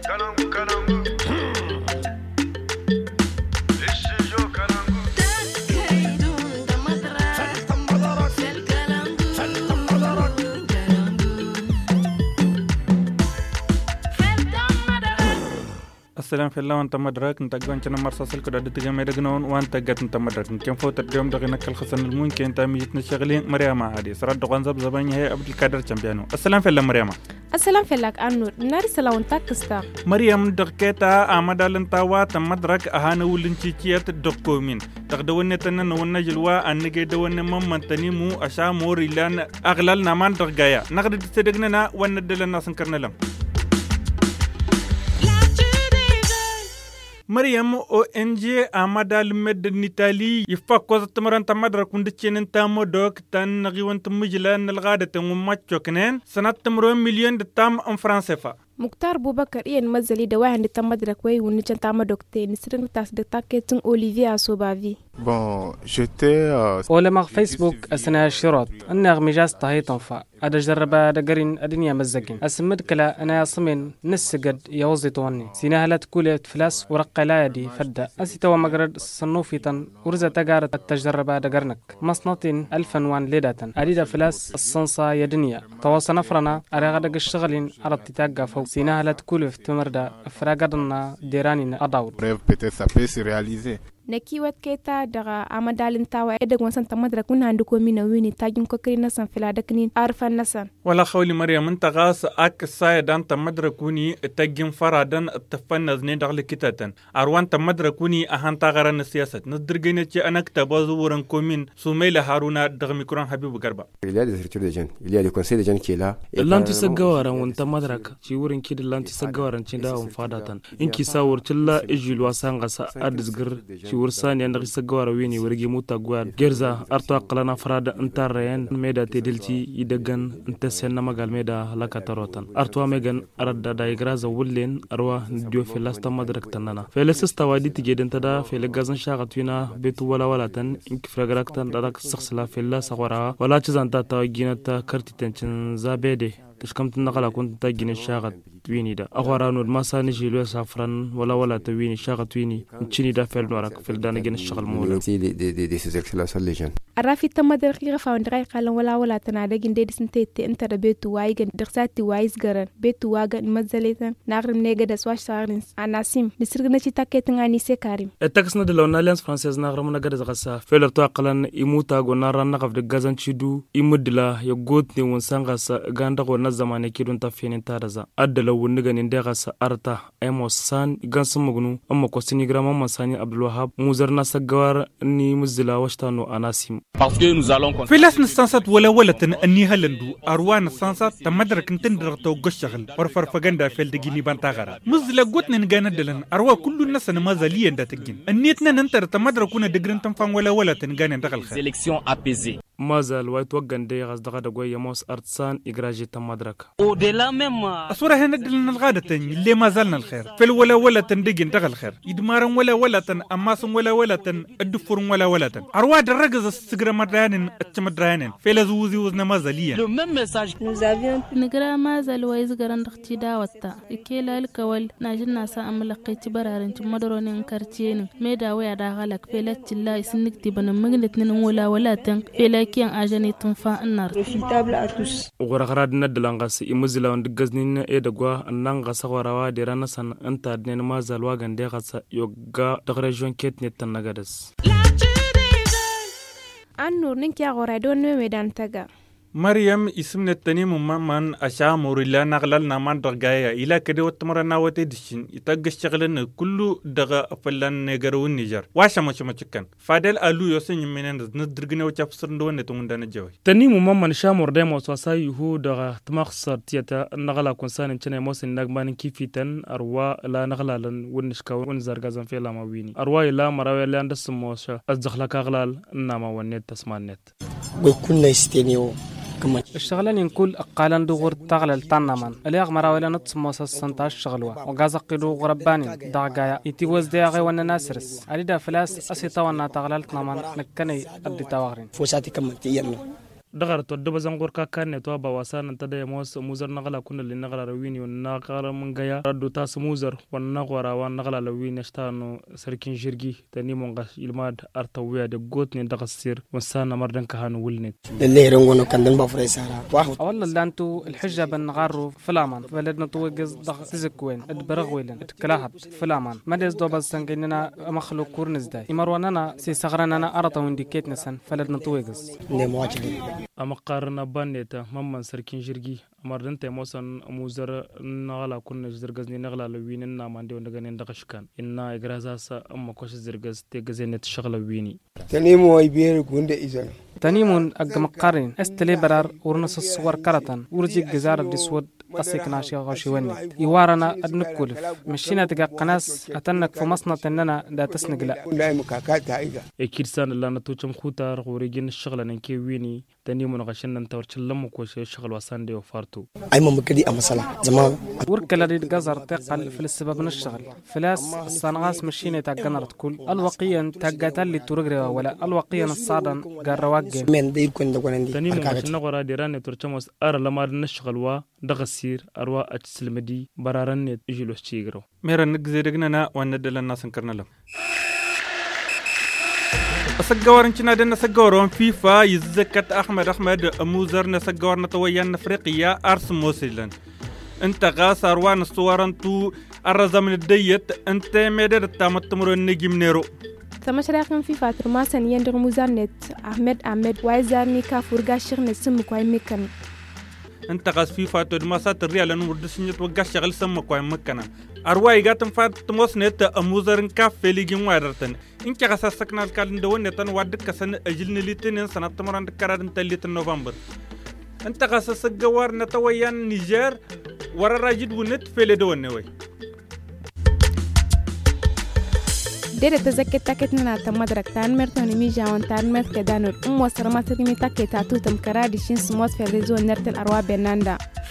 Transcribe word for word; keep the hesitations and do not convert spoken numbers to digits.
السلام في الله وانت مدرك انت قوانتنا مرصاص الكرة دتجمع يدقنون وانت قد انت مدرك كم فوت اليوم دغنا كل خصن الممكن انت ميتنا شغلين مريم عادي سرد دغان زب زباني هي عبد القادر تشامبيانو السلام في الله مريم السلام في لك أنور نار سلام تاكستا مريم دقيتا أمدال انتوا تمدرك أهان ولنتيجيات الدكومين تقدون تنن ونجلوا أنجي دون مم تنيمو أشامور إلان أغلال نمان دقايا نقدر تدقنا وندل الناس نكرنا لهم مريم او ان جي امادال مد نيتالي يفكوز تمرن تمدر كوندتشين تامو دوك تان غيونت مجلان الغاده وماتشو كنين سنه تمرون مليون تام ان فرنسا مختار بوبكر إيه المزلي دواعي نتمدرك وي ونجن تامدوكتي نسرن تاس دتاكيتن أوليفيا سوبافي bon j'étais ولما فيسبوك أثناء الشروط أني مجاز طهي تنفع أدا جربا دقرين أدنيا مزقين أسمد كلا أنا صمين نسجد يوزي طواني سيناها لا تكولي فلاس ورقة لا يدي فدا أسيتوا مقرد صنوفيتا ورزة تقارة التجربة دقرنك مصنطين ألفا وان ليدة أريد فلاس الصنصة يدنيا تواصل نفرنا أرغدق الشغلين على التتاقى فوق سيناها لا تكولي في تمردا فراقدنا ديراني أداور naki wat keta daga amadalin tawa edeg wansan tamadra kun handu ko mina wini tajin ko krina san fila daknin arfan nasan wala khawli maryam anta gas ak sayadan tamadra kuni tagin faradan tafannaz ne dagle kitatan arwan tamadra kuni ahan tagaran siyasat nasdirgene ci anak tabazu wuran komin sumayla haruna daga mikran habibu garba il y a des structures de jeunes il y a des conseils de jeunes qui est là lanti sagawaran won tamadrak ci wurin kid lanti sagawaran ci da on fadatan inki sawur tilla ejul wasanga sa adisgir ci wursani andri sagawara wini wargi muta gwad gerza arto aqlana farada antarren meda tedilti idegan intesen magal meda lakatarotan arto megan arada daigraza wullen arwa dio felasta madrak tanana felesta waditi gedenta da fel gazan shagatwina betu wala wala tan inki fragraktan darak saxla fella sawara wala chizanta tawaginata kartitencin zabede تشكمت النقلة كنت تجين الشاغط تويني دا أخوارا نود ما ساني جيلو سافران ولا ولا تويني شاغط تويني نشيني دا فيل نورك فيل دانا جين الشغل مولا دي دي دي دي سيزكسلا ساليجان الرافي تمدر خيغا فاون دراي قال ولا ولا تنادا جين دي سنتي انت دا بيتو وايغن درساتي وايز غران بيتو واغا مزاليتن ناغرم نيغا دا سواش سارنس اناسيم نسرغنا شي تاكيتن اني سي كريم التاكسنا دلو ناليانس فرانسيز ناغرم نغا دا غسا فيلر تو قلن يموتا غو ناران نغف د غازان تشيدو يمدلا يغوتني ونسانغا غاندا غو نزمانه kidun ta fenin taraza addala wunniga nin daga sa arta emos san gansu mugnu amma ko sinigrama masani abdul wahab muzarna sagawar ni muzila washtano anasim parce que nous allons filas nasansat wala walatan anni halandu arwana sansat tamadrak intin dirto goshgal or farfaganda fel digini bantagara muzila gotnin ganadalan arwa kullu nasana mazaliyan da tagin annitna nantar tamadrakuna digrin tanfan wala walatan ganan dagal khair élection apaisée mazal way togan de gas daga dagoy yamos artsan igraji tamadraka au-delà même أصورة هنا دلنا الغادة اللي ما زالنا الخير في ولا ولا تندقين دغ الخير إدمارا ولا ولا تن أماس ولا ولا تن الدفور ولا ولا تن أرواد الرجز السجرة مدرانين التمدرانين في لزوزي وزنا ما زاليا le même message nous avions نقرأ ما زال ويز قرن دختي داوتا كيلا الكوال ناجلنا سام لقيت برارن تمدرون كارتين ميدا ويا داغلك في لا تلا يسنك تبنا مغنتن ولا ولا تن في لكن أجاني تنفع النار profitable à tous وغرغراد ندلانغاس imuzila on digaznin e dagwa annanga sawarawa de ranasan anta den mazal wagan de gasa yoga de region ketne tanagadas annur ninki agora don medan taga مريم اسم التنيم ممن أشامور إلا نغلل نمان درجايا إلى كده وتمرنا وتدشين يتجه شغلنا كله دغا فلان نجارون نجار واش ما شو ما تكن فادل ألو يوسين منين ندرجنا وتفسرن دون نتومدنا جوي تنيم ممن شامور دم وصاصي هو دغا تمخصر تيتا نغلا كونسان إنشنا موسن نجمان كيفيتن أروا لا نغلالن ونشكا ونزرجازن في لما ويني أروا لا مراوي لا ندس موسى الزخلك أغلال نما ونت تسمان نت بكل نستنيو الشغلان نقول أقالن دغور تغلل تنمان اليغ مراويلا نتص موسى السنتاش شغلوا وغازا قيدو غرباني داغايا يتيوز دياغي وانا ناسرس علي دا فلاس أسي توانا تغلل تنمان نكني أدي تاوغرين فوساتي كمان تيامي دغرت ودب زنقور كان تو بواسان انت ده موس موزر نغلا كنا اللي نغلا رويني والنغلا من جايا ردو تاس موزر والنغورا والنغلا لوين اشتانو سركين جرجي تاني مونغاش الماد ارتويا de gotni daga sir wasana mardan kahan wulnet اللي رنغونو كان دن بفري سارا واحد اولا لانتو الحجه بنغارو فلامان بلدنا توجز دغ سزكوين ادبرغويلن اتكلاهب فلامان مدز دو بسنجننا مخلوق كورنز داي امروننا سي صغرنا ارتا ونديكيتنا سن فلدنا توجز نمواجه اما قارنا بانيتا ممن سركين جرجي مردن تيموسن موزر نغلا كنا زرغزني نغلا لويننا ماندي وندغن دغشكان ان اغرازاس اما كوش زرغز تيغزنت شغله ويني تنيمو اي بير كوند ايزا تنيمون اقم قارين استلي برار ورنس الصور كرتن ورجي جزار ديسود قصيك ناشي غاشيوني يوارنا ادنكول مشينا تقا قناس اتنك في مصنع اننا دا تسنقلا اكيد سان لا نتوچم خوتار غوريجين الشغله نكي ويني تنيمون غشن انت ورچلم كوش شغل وسان دي وفارتو اي ممكدي امسلا زمان وركلا دي جزر تقل في السبب من الشغل فلاس الصنغاس مشينا تاقنرت كل الوقيا تاقاتا اللي ترغري ولا الوقيا الصادن قرواق من دير كون دغوندي تنيمون غشن غورا ديران تورچموس ار لما نشغل وا دغسير اروا اتسلمدي برارن يجلو شيغرو ميرا نغزيدغنا وندل الناس نكرنا لهم أسجور إننا دنا سجورون فيفا يزكت أحمد أحمد موزر نسجور نتويان أفريقيا أرس موسيلن أنت غاس أروان الصوران تو أرز من الديت أنت مدر تامت مرو النجم نيرو تمشرق فيفا ترماسن يندر موزانت أحمد أحمد وايزارني كافورغا شغل سمك واي مكان أنت غاس فيفا ترماسات الريال نمر دسنيت وقع شغل سمك واي مكان أرواي قاتم فات تموسنت موزر كاف فيليجين وادرتن إنك غاس سكنا الكالن دوون نتن وادك كسن أجل نليتين سنة تمران دكارن تليت نوفمبر أنت غاس سجوار نتويان نيجر ورا راجد ونت فيل دوون نوي دير تزكت تاكتنا تمدرك تان مرتون ميجا وان تان مرت كدانور أم وسرمات تمي تاكت تاتو تمكرا دي شين سموت في الريزو نرت الأروا بناندا